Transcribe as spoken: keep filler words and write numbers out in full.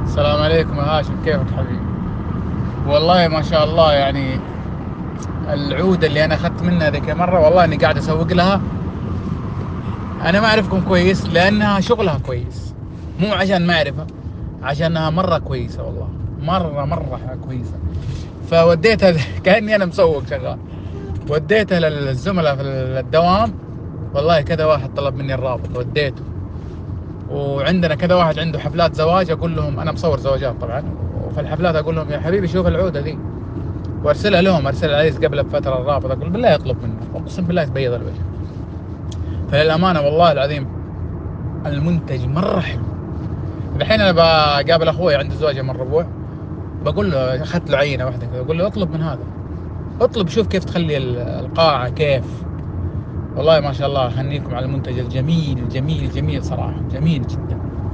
السلام عليكم يا هاشم، كيفك حبيبي؟ والله ما شاء الله يعني. العودة اللي أنا أخذت منها ذيك مرة، والله إني قاعد أسوق لها. أنا ما أعرفكم كويس لأنها شغلها كويس، مو عشان معرفة، عشانها مرة كويسة والله. مرة مرة كويسة. فوديتها كأني أنا مسوق شغال. وديتها للزملاء في الدوام. والله كذا واحد طلب مني الرابط وديته. وعندنا كذا واحد عنده حفلات زواج، أقول لهم أنا مصور زواجات طبعا. وفي الحفلات أقول لهم يا حبيبي شوف العودة ذي، وارسلها لهم. ارسل علي قبل بفتره الرابط، اقول بالله يطلب منه، اقسم بالله تبيض الوجه. فللامانه والله العظيم المنتج مره حلو. الحين انا بقابل اخوي عنده زواج من ربوع، بقول له اخذت له عينه واحده كذا، اقول له اطلب من هذا، اطلب شوف كيف تخلي القاعه كيف. والله ما شاء الله، اهنيكم على المنتج الجميل الجميل الجميل، صراحه جميل جدا.